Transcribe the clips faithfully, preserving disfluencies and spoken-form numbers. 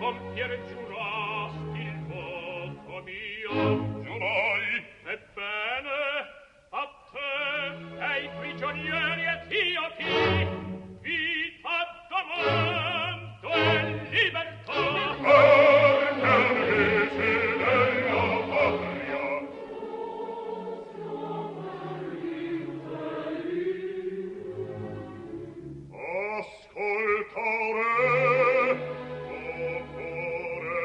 compiere giurasti il voto mio. Giurai. Ebbene, a te e ai prigionieri etiopi, vita d'amento e libertà. Perché amici della patria. Ascoltare, opore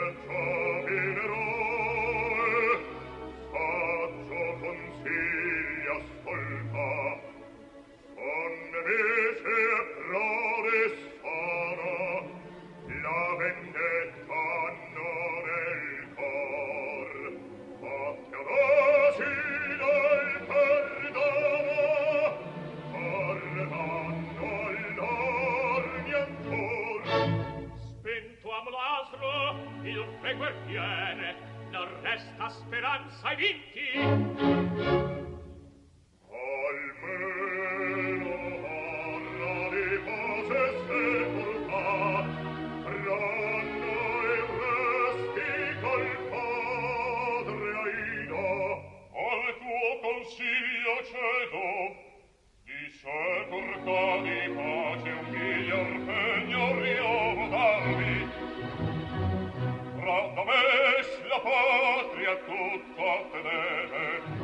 giovine eroe, saggio consigli ascolta, con nemici e frode sana, la vendetta non è il cor, fatti adosi del perdono, tornando all'armi ancor. Spento amo l'asro, il re guerriere, non resta speranza ai vinti. Almeno arra di cose sepolta, ranno i resti col padre Aida. Al tuo consiglio cedo, di sepolta di pace un miglior pegno riodarmi. Tra da me la patria tutta te deve,